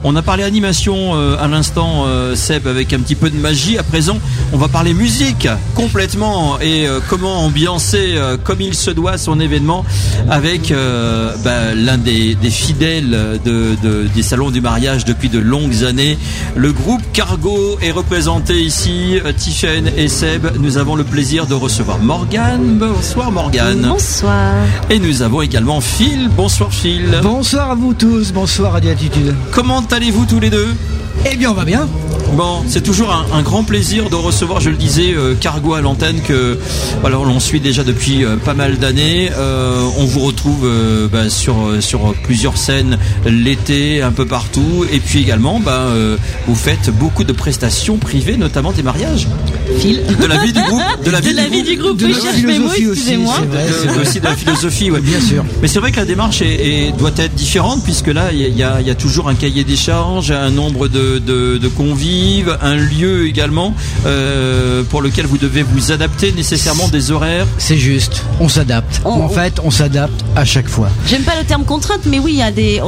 On a parlé animation à l'instant, Seb, avec un petit peu de magie. À présent, on va parler musique complètement et comment ambiancer comme il se doit son événement avec l'un des fidèles des salons du mariage depuis de longues années. Le groupe Cargo est représenté ici. Tiffaine et Seb, nous avons le plaisir de recevoir Morgane. Bonsoir Morgane. Bonsoir. Et nous avons également Phil. Bonsoir Phil. Bonsoir à vous tous, bonsoir Radio Attitude. Comment allez-vous tous les deux ? Eh bien on va bien. Bon, c'est toujours un grand plaisir de recevoir, je le disais, Cargo à l'antenne que voilà, on suit déjà depuis pas mal d'années. On vous retrouve sur plusieurs scènes l'été, un peu partout, et puis également vous faites beaucoup de prestations privées, notamment des mariages. Phil. De la vie du groupe, de la vie du groupe. De la philosophie aussi, aussi de la philosophie, ouais. Bien sûr. Mais c'est vrai que la démarche doit être différente puisque là il y a toujours un cahier des charges, un nombre de convives, un lieu également pour lequel vous devez vous adapter nécessairement des horaires. C'est juste, on s'adapte. En fait, on s'adapte à chaque fois. J'aime pas le terme contrainte, mais oui,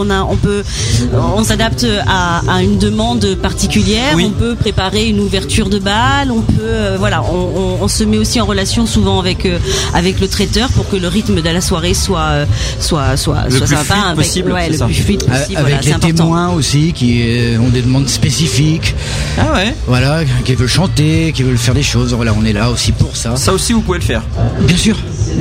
on s'adapte à une demande particulière. Oui. On peut préparer une ouverture de bal, on peut on se met aussi en relation souvent avec le traiteur pour que le rythme de la soirée soit sympa, le plus fluide possible. Avec les témoins aussi qui ont des demandes spécifiques. Ah ouais. Voilà, qui veulent chanter, qui veulent faire des choses. Voilà, on est là aussi pour ça. Ça aussi, vous pouvez le faire. Bien sûr.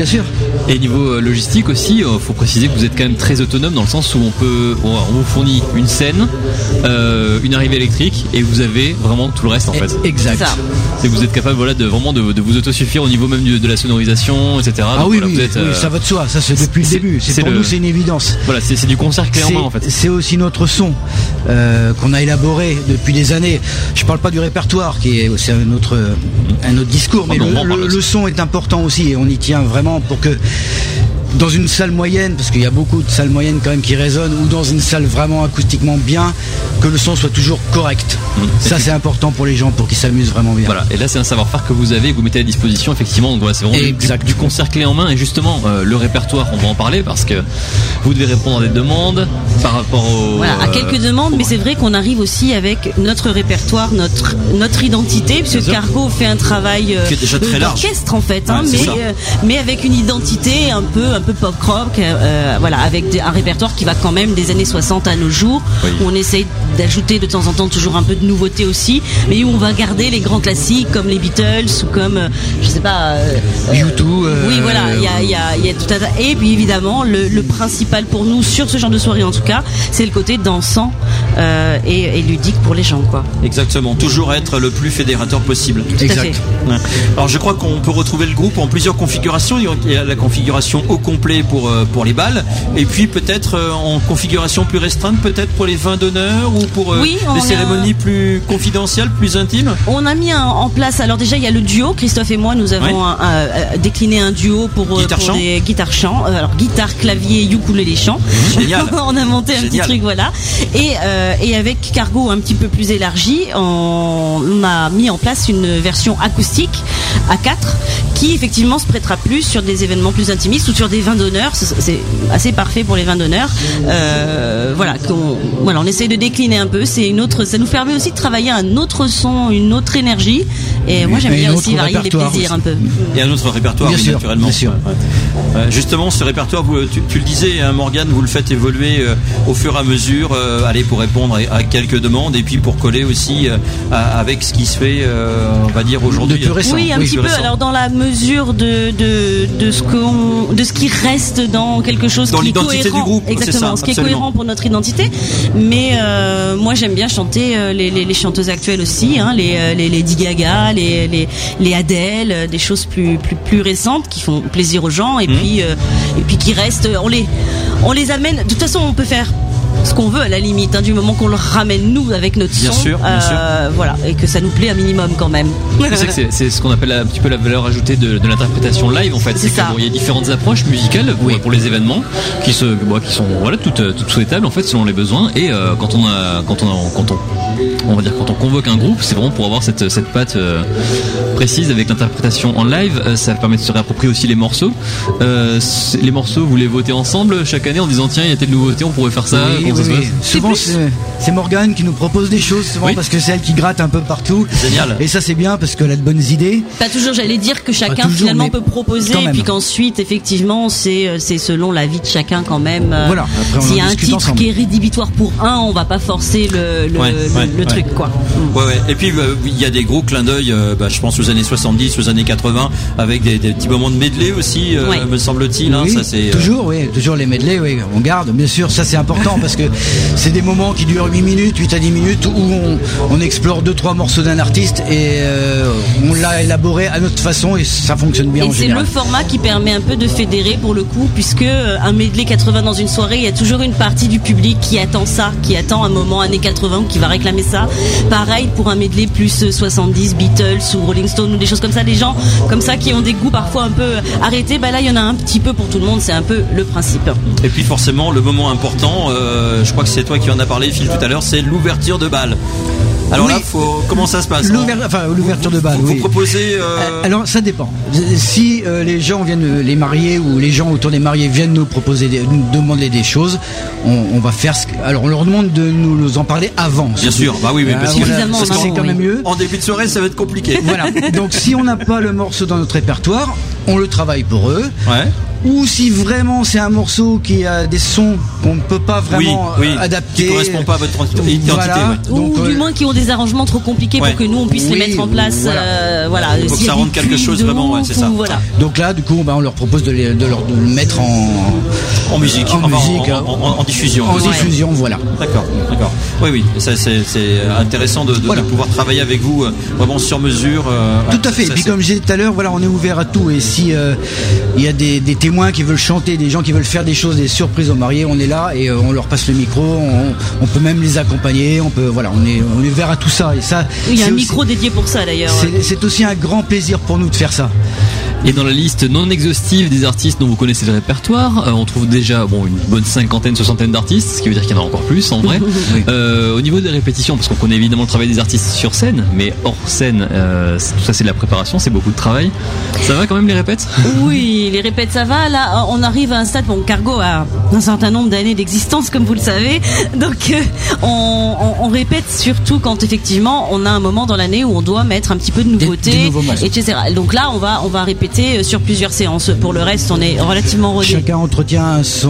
Et niveau logistique aussi, faut préciser que vous êtes quand même très autonome dans le sens où on vous fournit une scène, une arrivée électrique et vous avez vraiment tout le reste en fait. Exact. Et vous êtes capable de vous autosuffire au niveau même de la sonorisation, etc. Ah donc, oui, ça va de soi. Ça c'est depuis le début. Nous c'est une évidence. Voilà, c'est du concert clé en main en fait. C'est aussi notre son qu'on a élaboré depuis des années. Je parle pas du répertoire qui est c'est un autre discours, mais le son est important aussi et on y tient vraiment pour que dans une salle moyenne, parce qu'il y a beaucoup de salles moyennes quand même qui résonnent, ou dans une salle vraiment acoustiquement bien, que le son soit toujours correct. Ça c'est important pour les gens, pour qu'ils s'amusent vraiment bien. Voilà, et là c'est un savoir-faire que vous avez, que vous mettez à disposition effectivement, donc voilà, c'est vraiment du concert clé en main. Et justement le répertoire, on va en parler parce que vous devez répondre à des demandes par rapport à quelques demandes, mais c'est vrai qu'on arrive aussi avec notre répertoire, notre identité, puisque Cargo fait un travail d'orchestre en fait, mais avec une identité un peu pop rock, avec un répertoire qui va quand même des années 60 à nos jours, où on essaye d'ajouter de temps en temps toujours un peu de nouveauté aussi, mais où on va garder les grands classiques comme les Beatles ou comme je sais pas U2. Oui, voilà, il y a tout un tas. Et puis évidemment le principal pour nous sur ce genre de soirée en tout cas, c'est le côté dansant et ludique pour les gens, quoi. Exactement, toujours être le plus fédérateur possible. Exact. Ouais. Alors je crois qu'on peut retrouver le groupe en plusieurs configurations. Il y a la configuration au complet pour les balles, et puis peut-être en configuration plus restreinte, peut-être pour les vins d'honneur ou pour des cérémonies plus confidentielles, plus intimes. On a mis en place, alors déjà il y a le duo, Christophe et moi nous avons décliné un duo pour des guitares chants, alors guitare, clavier, ukulélé, chant. Génial. On a monté un petit truc, voilà. Et avec Cargo un petit peu plus élargi, on a mis en place une version acoustique à 4 qui effectivement se prêtera plus sur des événements plus intimistes ou sur des vins d'honneur. C'est assez parfait pour les vins d'honneur. On essaye de décliner un peu. Ça nous permet aussi de travailler un autre son, une autre énergie. Et moi j'aime bien aussi varier les plaisirs un peu. Et un autre répertoire, naturellement. Bien sûr. Justement, ce répertoire, tu le disais, hein, Morgane, vous le faites évoluer au fur et à mesure, pour répondre à quelques demandes et puis pour coller aussi avec ce qui se fait, on va dire aujourd'hui. De plus récent. Oui, un petit peu. Alors dans la mesure de ce qui reste dans quelque chose dans qui est l'identité cohérent. Du groupe. Exactement, ça, ce qui est cohérent pour notre identité. Mais moi j'aime bien chanter les chanteuses actuelles aussi, hein, les Lady Gaga, les Adele, des choses plus récentes qui font plaisir aux gens et puis qui restent. On les amène. De toute façon, on peut faire ce qu'on veut à la limite, hein, du moment qu'on le ramène nous avec notre bien son, sûr. voilà, et que ça nous plaît un minimum quand même. C'est ce qu'on appelle un petit peu la valeur ajoutée de l'interprétation live en fait. C'est qu'il y a différentes approches musicales pour les événements qui sont toutes souhaitables en fait selon les besoins. Et quand on convoque un groupe, c'est vraiment pour avoir cette patte précise avec l'interprétation en live. Ça permet de se réapproprier aussi les morceaux. Les morceaux, vous les votez ensemble chaque année en disant tiens, il y a telle nouveauté, on pourrait faire ça. Oui. Souvent c'est Morgane qui nous propose des choses souvent parce que c'est elle qui gratte un peu partout. Génial. Et ça c'est bien parce qu'elle a de bonnes idées. Pas toujours, j'allais dire que chacun finalement peut proposer et puis qu'ensuite effectivement c'est selon la vie de chacun quand même. Voilà. S'il y a un titre qui est rédhibitoire pour un, on va pas forcer le truc quoi. Ouais. Et puis il y a des gros clins d'œil, je pense aux années 70, aux années 80, avec des petits moments de medley aussi, me semble-t-il. Oui, ça c'est toujours les medley, on garde, bien sûr, ça c'est important parce que c'est des moments qui durent 8 à 10 minutes où on explore 2-3 morceaux d'un artiste et on l'a élaboré à notre façon et ça fonctionne bien. Et c'est le format qui permet un peu de fédérer pour le coup, puisque un medley 80 dans une soirée, il y a toujours une partie du public qui attend ça, qui attend un moment années 80 ou qui va réclamer ça. Pareil pour un medley plus 70, Beatles ou Rolling Stones ou des choses comme ça, des gens comme ça qui ont des goûts parfois un peu arrêtés, là il y en a un petit peu pour tout le monde, c'est un peu le principe. Et puis forcément le moment important, je crois que c'est toi qui en as parlé Phil tout à l'heure, c'est l'ouverture de bal. Alors là, comment ça se passe? L'ouverture de bal. Vous proposez. Alors ça dépend. Si les gens viennent, les mariés ou les gens autour des mariés viennent nous proposer, nous demander des choses, on va faire. Alors on leur demande de nous en parler avant. Bien sûr. Bah oui, mais parce que c'est quand même mieux. En début de soirée, ça va être compliqué. Voilà. Donc si on n'a pas le morceau dans notre répertoire, on le travaille pour eux. Ouais. Ou si vraiment c'est un morceau qui a des sons qu'on ne peut pas vraiment adapter, qui correspond pas à votre identité, ou du moins qui ont des arrangements trop compliqués pour que nous on puisse les mettre en place. Il faut que ça rende quelque chose vraiment, c'est ça. Voilà. Donc là, du coup, on leur propose de le mettre en musique, en diffusion. En diffusion, voilà. D'accord. Oui, ça c'est intéressant de pouvoir travailler avec vous vraiment sur mesure. Tout à fait. Et puis comme je disais tout à l'heure, on est ouvert à tout. Et si il y a des témoins qui veulent chanter, des gens qui veulent faire des choses, des surprises aux mariés, on est là et on leur passe le micro, on peut même les accompagner, on est ouvert à tout ça. Et ça, il y a un micro dédié pour ça d'ailleurs. C'est aussi un grand plaisir pour nous de faire ça. Et dans la liste non exhaustive des artistes dont vous connaissez le répertoire, on trouve déjà une bonne 50-60 d'artistes, ce qui veut dire qu'il y en a encore plus en vrai. Oui. Au niveau des répétitions, parce qu'on connaît évidemment le travail des artistes sur scène, mais hors scène, tout ça c'est de la préparation, c'est beaucoup de travail. Ça va quand même les répètes? Oui, les répètes ça va. Là, on arrive à un stade. Cargo a un certain nombre d'années d'existence, comme vous le savez, donc on répète surtout quand effectivement on a un moment dans l'année où on doit mettre un petit peu de nouveauté, etc. Donc là, on va répéter sur plusieurs séances. Pour le reste, on est relativement rodé. Chacun entretient sa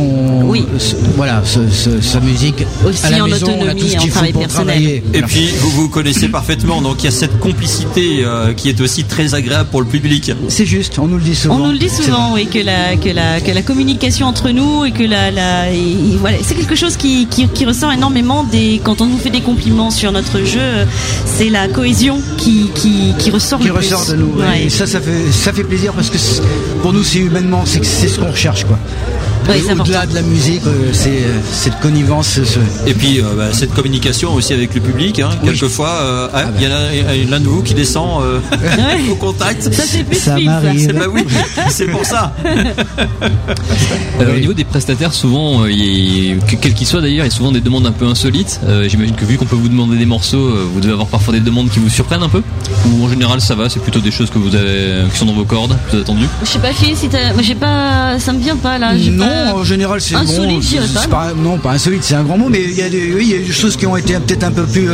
musique aussi à la en maison, autonomie, on a tout ce qu'il faut pour travailler. Et puis vous connaissez parfaitement, donc il y a cette complicité qui est aussi très agréable pour le public. C'est juste, on nous le dit souvent. On nous le dit souvent, oui, que la communication entre nous et que c'est quelque chose qui ressort énormément quand on nous fait des compliments sur notre jeu. C'est la cohésion qui ressort le plus. Qui ressort de nous. Ouais. Et ça fait plaisir parce que pour nous c'est humainement c'est ce qu'on recherche quoi. Oui, au-delà de la musique, c'est cette connivence. Et puis cette communication aussi avec le public. Quelquefois, il y en a l'un de vous qui descend au contact. Ça c'est plus ça m'arrive. C'est pour ça. Au niveau des prestataires, souvent, quels qu'ils soient d'ailleurs, il y a souvent des demandes un peu insolites. J'imagine que vu qu'on peut vous demander des morceaux, vous devez avoir parfois des demandes qui vous surprennent un peu. Ou en général, ça va, c'est plutôt des choses qui sont dans vos cordes, plutôt attendues. Je sais pas, Phil, ça me vient pas là. En général, c'est insolite, non, pas insolite, c'est un grand mot, mais il y a des choses qui ont été peut-être un peu plus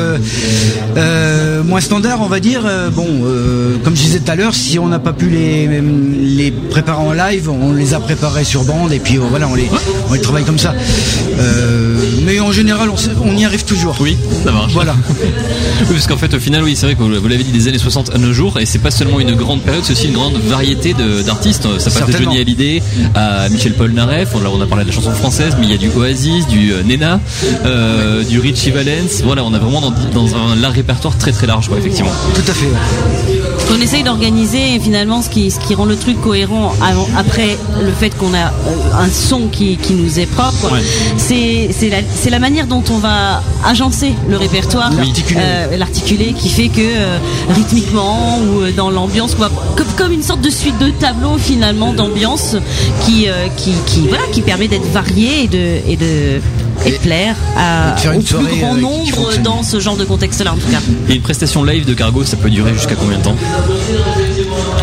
moins standards, on va dire. Comme je disais tout à l'heure, si on n'a pas pu les préparer en live, on les a préparés sur bande et puis on les travaille comme ça. Mais en général, on y arrive toujours. Oui, ça marche. Voilà. Oui, parce qu'en fait, au final, oui, c'est vrai que vous l'avez dit, des années 60 à nos jours, et c'est pas seulement une grande période, c'est aussi une grande variété d'artistes. Ça passe de Johnny Hallyday à Michel Polnareff. Là, on a parlé de la chanson française, mais il y a du Oasis, du Nena, du Richie Valens. Voilà, on a vraiment dans un large répertoire très très large, effectivement. Tout à fait. On essaye d'organiser finalement ce qui rend le truc cohérent après le fait qu'on a un son qui nous est propre. Ouais. C'est la manière dont on va agencer le répertoire, l'articuler qui fait que rythmiquement ou dans l'ambiance, comme une sorte de suite de tableaux finalement d'ambiance qui permet d'être varié et de plaire au plus grand nombre dans ce genre de contexte-là en tout cas. Et une prestation live de Cargo, ça peut durer jusqu'à combien de temps?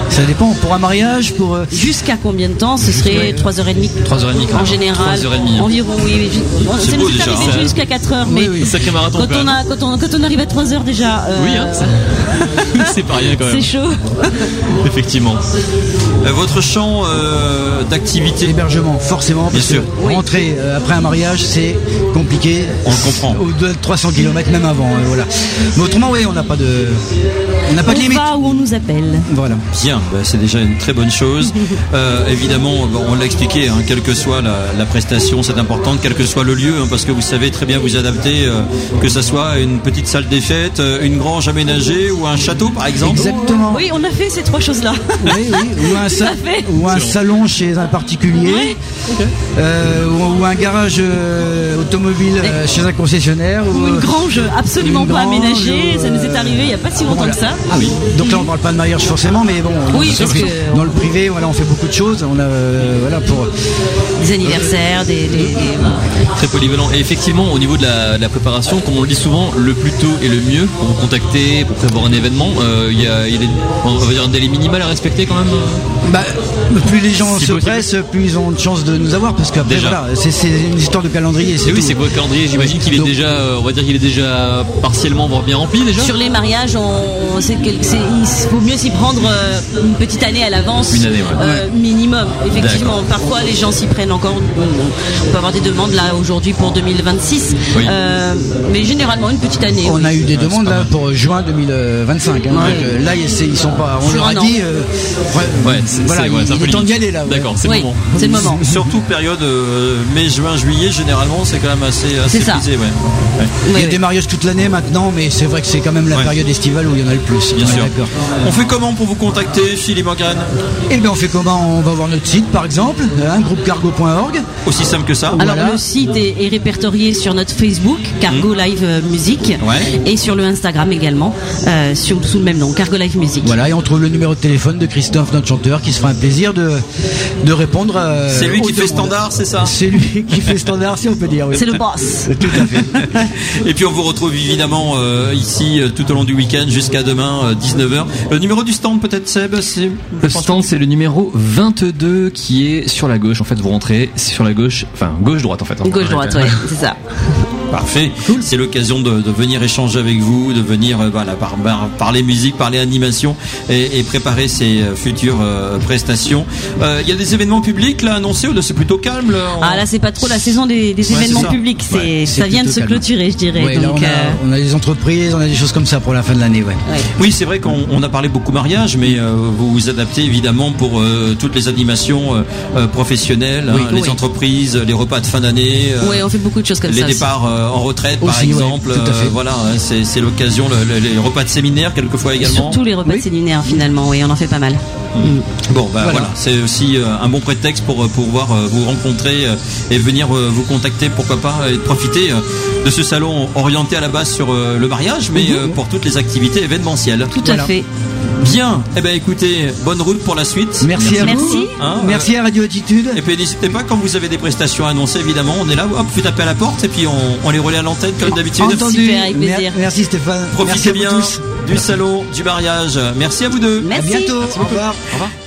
Ça dépend. Pour un mariage, jusqu'à combien de temps? Ce serait 3h30. 3h30 en général. 3h30. Environ, oui. Ça nous est arrivé jusqu'à 4h, mais sacré marathon. Quand on arrive à 3h déjà. Oui, hein, c'est pas rien quand même. C'est chaud. Effectivement. Votre champ d'activité? L'hébergement, forcément, parce que rentrer après un mariage, c'est compliqué. On le comprend. Au-delà de 300 km, même avant. Voilà. Mais autrement, oui, on n'a pas de limite. On va où on nous appelle. Voilà. Bien, c'est déjà une très bonne chose. Évidemment, on l'a expliqué, hein, quelle que soit la prestation, c'est important, quel que soit le lieu, hein, parce que vous savez très bien vous adapter, que ça soit une petite salle des fêtes, une grange aménagée ou un château, par exemple. Exactement. Oui, on a fait ces 3 choses-là. Oui. Ou un salon chez un particulier. Oui. Okay. Ou un garage automobile chez un concessionnaire. Ou une grange absolument pas aménagée. Ça nous est arrivé il n'y a pas si longtemps que ça. Ah oui. Donc là, on ne parle pas de mariage forcément, mais bon. Oui, parce que dans le privé, on fait beaucoup de choses. On a pour des anniversaires, très polyvalent. Et effectivement, au niveau de la préparation, comme on le dit souvent, le plus tôt est le mieux pour vous contacter, pour prévoir un événement. Il y a on va dire un délai minimal à respecter quand même. Plus les gens se pressent, plus ils ont de chances de nous avoir, parce qu'après c'est une histoire de calendrier. Oui, c'est quoi le calendrier? J'imagine qu'il est déjà, on va dire qu'il est déjà partiellement bien rempli déjà. Sur les mariages, il faut mieux s'y prendre une petite année à l'avance. Une année, minimum. Effectivement, parfois les gens s'y prennent encore. On peut avoir des demandes là aujourd'hui pour 2026, mais généralement une petite année. On a eu des demandes là pour juin 2025. Hein, donc, là, ils sont pas. On leur a dit. Il est temps d'y aller là. D'accord, c'est le moment. Surtout période mai, juin, juillet, généralement, c'est quand même assez prisé. Il y a des mariages toute l'année maintenant, mais c'est vrai que c'est quand même la période estivale où il y en a le plus. Bien sûr. On fait comment pour vous contacter, Philippe Morgan? Eh bien, on fait comment? On va voir notre site, par exemple, groupecargo.org. Aussi simple que ça. Alors, le site est répertorié sur notre Facebook, Cargo Live Music, et sur le Instagram également, sous le même nom, Cargo Live Music. Voilà, et on trouve le numéro de téléphone de Christophe, notre chanteur, qui se fera un plaisir de répondre. C'est lui qui fait standard, c'est ça? C'est lui qui fait standard, si on peut dire. Oui. C'est le boss. Tout à fait. Et puis on vous retrouve évidemment ici tout au long du week-end jusqu'à demain 19h. Le numéro du stand peut-être, Seb? Le stand, c'est le numéro 22 qui est sur la gauche. En fait, vous rentrez sur la gauche, enfin gauche-droite en fait. Gauche-droite, c'est ça. Parfait. Cool. C'est l'occasion de venir échanger avec vous, de venir parler musique, parler animation et préparer ces futures prestations. Il y a des événements publics là annoncés ou c'est plutôt calme là, là c'est pas trop la saison des événements publics. Ça vient de se clôturer, je dirais. Ouais, donc, on a des entreprises, on a des choses comme ça pour la fin de l'année. Oui, c'est vrai qu'on a parlé beaucoup mariage, mais vous vous adaptez évidemment pour toutes les animations professionnelles, les entreprises, les repas de fin d'année. Oui, on fait beaucoup de choses comme ça. Les départs en retraite, aussi, par exemple. Voilà, c'est l'occasion. Les repas de séminaire, quelquefois également. Surtout les repas de séminaire, finalement. Oui, on en fait pas mal. Bon, voilà. C'est aussi un bon prétexte pour pouvoir vous rencontrer et venir vous contacter, pourquoi pas, et profiter de ce salon orienté à la base sur le mariage, mais pour toutes les activités événementielles. Tout à fait. Bien. Écoutez, bonne route pour la suite. Merci à vous. Merci à Radio Attitude. Et puis n'hésitez pas, quand vous avez des prestations à annoncer, évidemment, on est là. Hop, vous tapez à la porte et puis on les relaie à l'antenne comme d'habitude. Entendu. Super, avec plaisir. Merci Stéphane. Profitez bien du salon du mariage. Merci à vous deux. Merci. À bientôt. Merci. Au revoir.